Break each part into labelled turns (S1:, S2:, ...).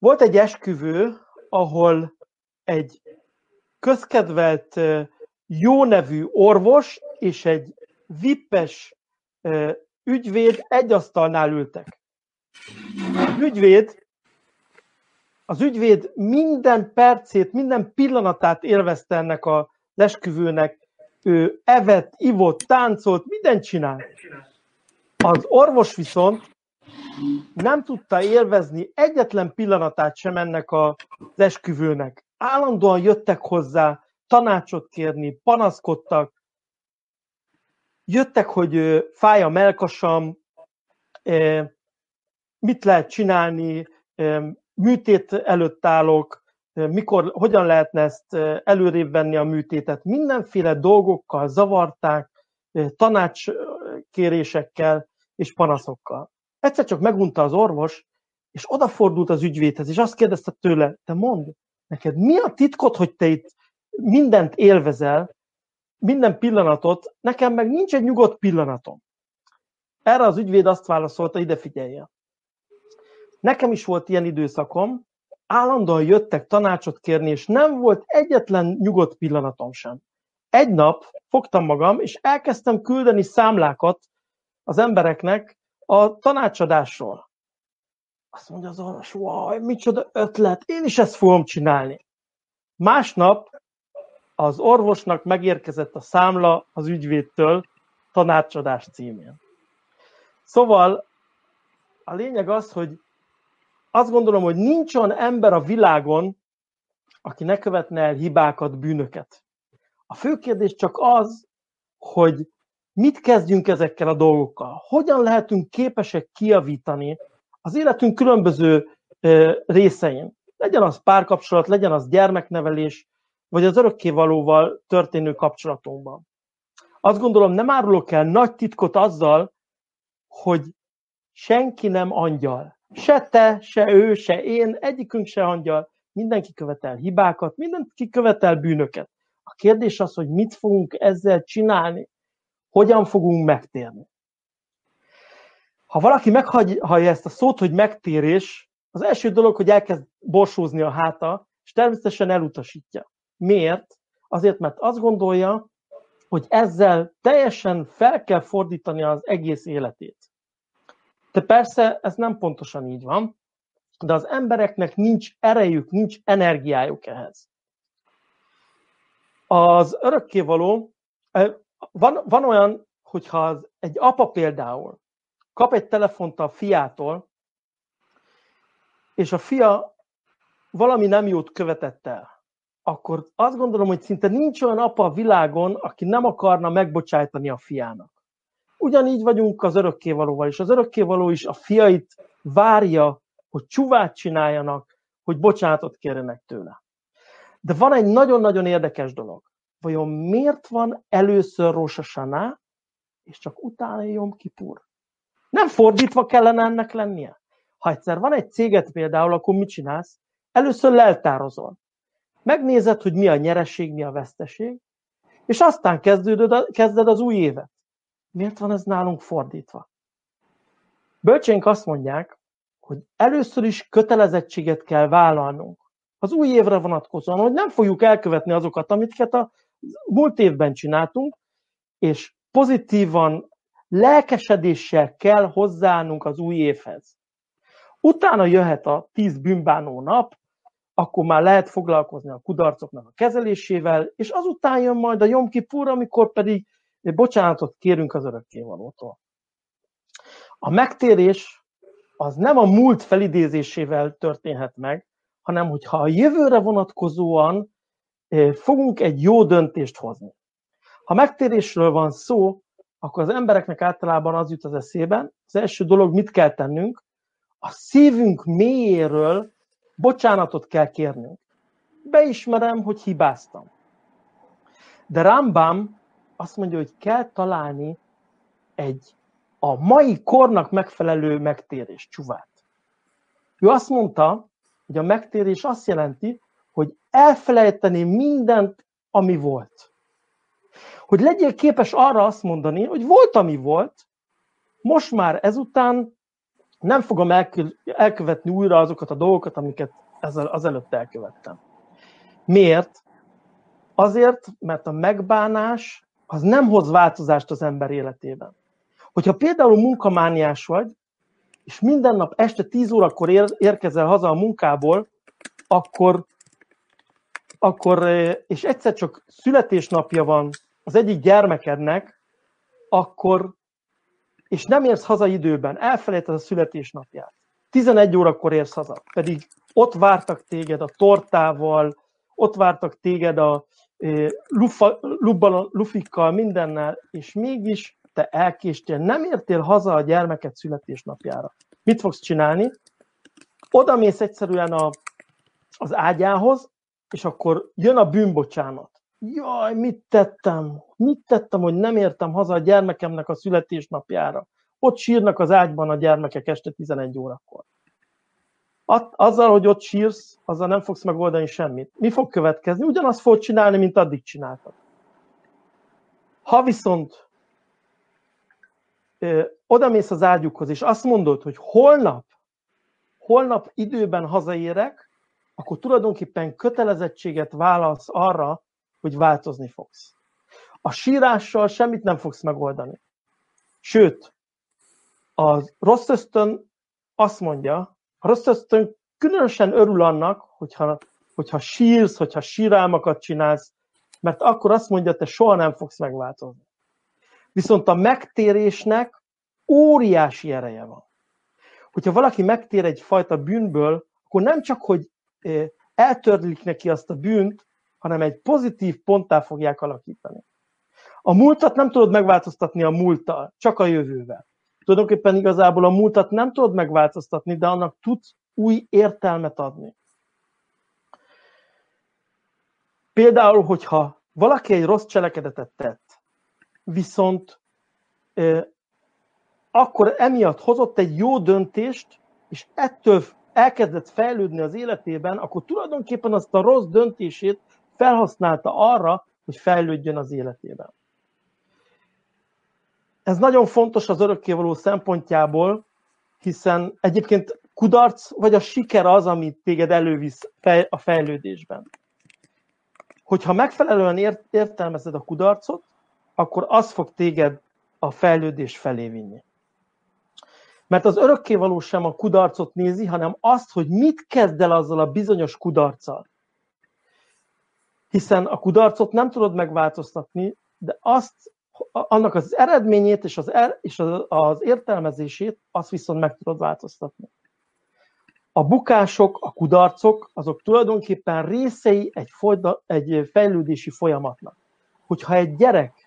S1: Volt egy esküvő, ahol egy közkedvelt, jó nevű orvos és egy vippes ügyvéd egy asztalnál ültek. Az ügyvéd minden percét, minden pillanatát élvezte ennek az esküvőnek. Ő evett, ivott, táncolt, mindent csinált. Az orvos viszont nem tudta élvezni egyetlen pillanatát sem ennek az esküvőnek. Állandóan jöttek hozzá tanácsot kérni, panaszkodtak, jöttek, hogy fáj a melkasam, mit lehet csinálni, műtét előtt állok, hogyan lehetne ezt előrébb venni a műtétet. Mindenféle dolgokkal zavarták, tanácskérésekkel és panaszokkal. Egyszer csak megunta az orvos, és odafordult az ügyvédhez, és azt kérdezte tőle, te mondd, neked mi a titkod, hogy te itt mindent élvezel, minden pillanatot, nekem meg nincs egy nyugodt pillanatom. Erre az ügyvéd azt válaszolta, ide figyelje. Nekem is volt ilyen időszakom, állandóan jöttek tanácsot kérni, és nem volt egyetlen nyugodt pillanatom sem. Egy nap fogtam magam, és elkezdtem küldeni számlákat az embereknek a tanácsadásról. Azt mondja az orvos, wow, micsoda ötlet, én is ezt fogom csinálni. Másnap az orvosnak megérkezett a számla az ügyvédtől tanácsadás címén. Szóval a lényeg az, hogy azt gondolom, hogy nincs olyan ember a világon, aki ne követne el hibákat, bűnöket. A fő kérdés csak az, hogy mit kezdjünk ezekkel a dolgokkal. Hogyan lehetünk képesek kijavítani az életünk különböző részein. Legyen az párkapcsolat, legyen az gyermeknevelés, vagy az örökkévalóval történő kapcsolatunkban. Azt gondolom, nem árulok el nagy titkot azzal, hogy senki nem angyal. Se te, se ő, se én, egyikünk se angyal. Mindenki követel hibákat, mindenki követel bűnöket. A kérdés az, hogy mit fogunk ezzel csinálni, hogyan fogunk megtérni. Ha valaki meghallja ezt a szót, hogy megtérés, az első dolog, hogy elkezd borsózni a háta, és természetesen elutasítja. Miért? Azért, mert azt gondolja, hogy ezzel teljesen fel kell fordítani az egész életét. De persze ez nem pontosan így van, de az embereknek nincs erejük, nincs energiájuk ehhez. Az örökkévaló, van olyan, hogyha egy apa például kap egy telefont a fiától, és a fia valami nem jót követett el, akkor azt gondolom, hogy szinte nincs olyan apa a világon, aki nem akarna megbocsájtani a fiának. Ugyanígy vagyunk az örökkévalóval is. Az örökkévaló is a fiait várja, hogy csuvát csináljanak, hogy bocsánatot kérjenek tőle. De van egy nagyon-nagyon érdekes dolog. Vajon miért van először Rosh Hashanah, és csak utána Jom Kipur? Nem fordítva kellene ennek lennie? Ha egyszer van egy céget például, akkor mit csinálsz? Először leltározol. Megnézed, hogy mi a nyereség, mi a veszteség, és aztán kezded az új évet. Miért van ez nálunk fordítva? Bölcsénk azt mondják, hogy először is kötelezettséget kell vállalnunk az új évre vonatkozóan, hogy nem fogjuk elkövetni azokat, amiket a múlt évben csináltunk, és pozitívan, lelkesedéssel kell hozzáállnunk az új évhez. Utána jöhet a 10 bűnbánó nap, akkor már lehet foglalkozni a kudarcoknak a kezelésével, és azután jön majd a Jom Kipur, amikor pedig bocsánatot kérünk az örökkévalótól. A megtérés az nem a múlt felidézésével történhet meg, hanem hogyha a jövőre vonatkozóan fogunk egy jó döntést hozni. Ha megtérésről van szó, akkor az embereknek általában az jut az eszében, az első dolog, mit kell tennünk, a szívünk mélyéről bocsánatot kell kérnünk. Beismerem, hogy hibáztam. De Rambam azt mondja, hogy kell találni a mai kornak megfelelő megtérés, csuvát. Ő azt mondta, hogy a megtérés azt jelenti, hogy elfelejteni mindent, ami volt. Hogy legyél képes arra azt mondani, hogy volt, ami volt, most már ezután nem fogom elkövetni újra azokat a dolgokat, amiket azelőtt elkövettem. Miért? Azért, mert a megbánás az nem hoz változást az ember életében. Hogyha például munkamániás vagy, és minden nap este 10 órakor érkezel haza a munkából, akkor és egyszer csak születésnapja van az egyik gyermekednek, és nem érsz haza időben, elfelejted a születésnapját. 11 órakor érsz haza, pedig ott vártak téged a tortával, ott vártak téged a lufikkal, mindennel, és mégis te elkéstél, nem értél haza a gyermeked születésnapjára. Mit fogsz csinálni? Oda mész egyszerűen az ágyához, és akkor jön a bűnbocsánat. Jaj, mit tettem? Mit tettem, hogy nem értem haza a gyermekemnek a születésnapjára? Ott sírnak az ágyban a gyermekek este 11 órakor. Azzal, hogy ott sírsz, azzal nem fogsz megoldani semmit. Mi fog következni? Ugyanazt fogod csinálni, mint addig csináltad. Ha viszont odamész az ágyukhoz, és azt mondod, hogy holnap időben hazaérek, akkor tulajdonképpen kötelezettséget vállalsz arra, hogy változni fogsz. A sírással semmit nem fogsz megoldani. Sőt, a rossz ösztön azt mondja, a rossz ösztön különösen örül annak, hogyha sírsz, hogyha sírálmakat csinálsz, mert akkor azt mondja, te soha nem fogsz megváltozni. Viszont a megtérésnek óriási ereje van. Hogyha valaki megtér egyfajta bűnből, akkor nem csak, hogy eltörlik neki azt a bűnt, hanem egy pozitív ponttá fogják alakítani. A múltat nem tudod megváltoztatni a múlttal, csak a jövővel. Tulajdonképpen igazából a múltat nem tudod megváltoztatni, de annak tudsz új értelmet adni. Például, hogyha valaki egy rossz cselekedetet tett, viszont akkor emiatt hozott egy jó döntést, és ettől elkezdett fejlődni az életében, akkor tulajdonképpen azt a rossz döntését felhasználta arra, hogy fejlődjön az életében. Ez nagyon fontos az örökkévaló szempontjából, hiszen egyébként kudarc vagy a siker az, amit téged elővisz a fejlődésben. Hogyha megfelelően értelmezed a kudarcot, akkor az fog téged a fejlődés felé vinni. Mert az örökkévaló sem a kudarcot nézi, hanem azt, hogy mit kezd el azzal a bizonyos kudarccal. Hiszen a kudarcot nem tudod megváltoztatni, de annak az eredményét és az értelmezését azt viszont meg tudod változtatni. A bukások, a kudarcok, azok tulajdonképpen részei egy fejlődési folyamatnak. Hogyha egy gyerek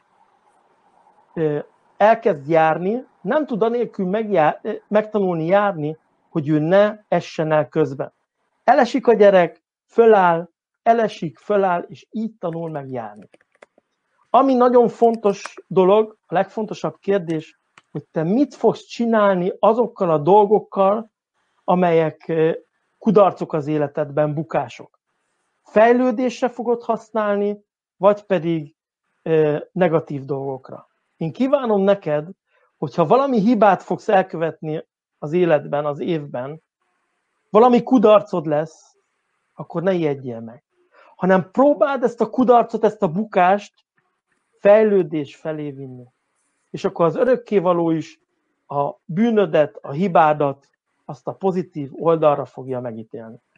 S1: elkezd járni, nem tud anélkül megtanulni járni, hogy ő ne essen el közben. Elesik a gyerek, föláll, elesik, föláll, és így tanul meg járni. Ami nagyon fontos dolog, a legfontosabb kérdés, hogy te mit fogsz csinálni azokkal a dolgokkal, amelyek kudarcok az életedben, bukások. Fejlődésre fogod használni, vagy pedig negatív dolgokra. Én kívánom neked, hogyha valami hibát fogsz elkövetni az életben, az évben, valami kudarcod lesz, akkor ne ijedjél meg. Hanem próbáld ezt a kudarcot, ezt a bukást fejlődés felé vinni. És akkor az örökkévaló is a bűnödet, a hibádat, azt a pozitív oldalra fogja megítélni.